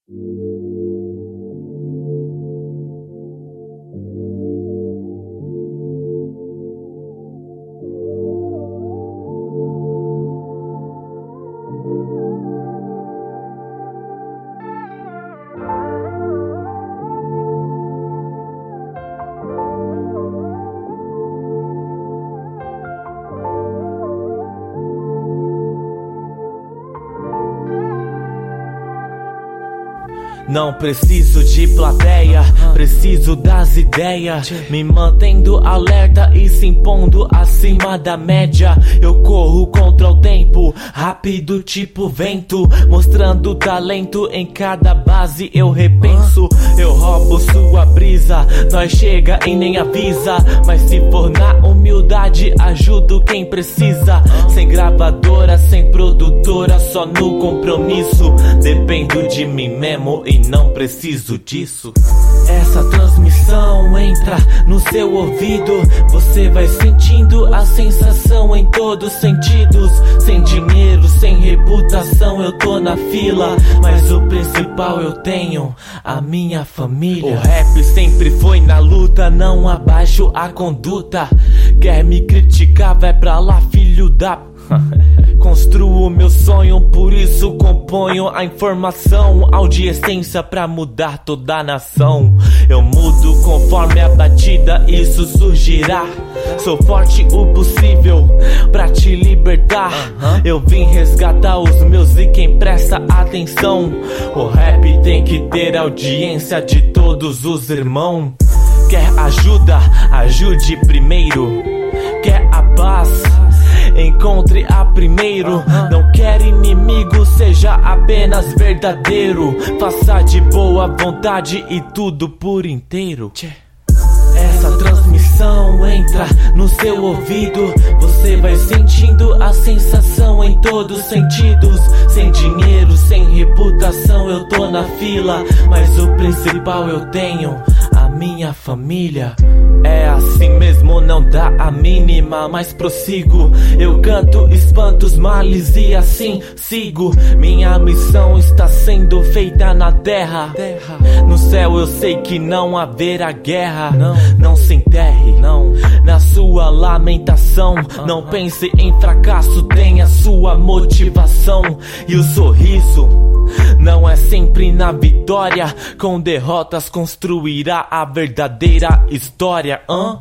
Não preciso de plateia, preciso das ideias. Me mantendo alerta e se impondo acima da média. Eu corro contra o tempo, rápido tipo vento, mostrando talento em cada base eu repenso. Eu roubo sua brisa, nós chega e nem avisa. Mas se for na humildade, ajudo quem precisa. Sem gravadora, sem produtora, só no compromisso. Dependo de mim mesmo e não preciso disso. Essa transmissão entra no seu ouvido, você vai sentindo a sensação em todos os sentidos. Sem dinheiro, sem reputação, eu tô na fila, mas o principal eu tenho, a minha família. O rap sempre foi na luta, não abaixo a conduta. Quer me criticar, vai pra lá, filho da... Construo meu sonho, por isso componho a informação. Audiência pra mudar toda a nação. Eu mudo conforme a batida, isso surgirá. Sou forte o possível pra te libertar. Eu vim resgatar os meus e quem presta atenção. O rap tem que ter audiência de todos os irmãos. Quer ajuda? Ajude primeiro. Quer a paz? Encontre a primeiro. Não quer inimigo, seja apenas verdadeiro. Faça de boa vontade e tudo por inteiro. Essa transmissão entra no seu ouvido, você vai sentindo a sensação em todos os sentidos. Sem dinheiro, sem reputação, eu tô na fila, mas o principal eu tenho, a minha família. É assim mesmo, não dá a mínima, mas prossigo. Eu canto, espanto os males e assim sigo. Minha missão está sendo feita na terra. No céu eu sei que não haverá guerra. Não se enterre, não, na sua lamentação. Não pense em fracasso, tenha sua motivação. E o sorriso não é sempre na vitória, com derrotas construirá a verdadeira história.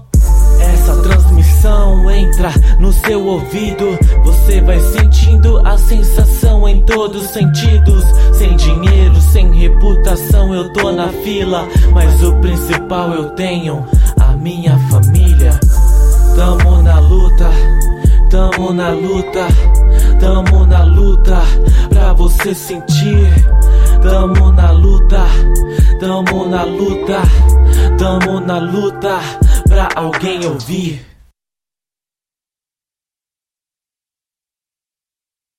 Essa transmissão entra no seu ouvido, você vai sentindo a sensação em todos os sentidos. Sem dinheiro, sem reputação, eu tô na fila, mas o principal eu tenho, a minha família. Tamo na luta, tamo na luta, tamo na luta, pra você sentir. Tamo na luta, tamo na luta, tamo na luta, pra alguém ouvir.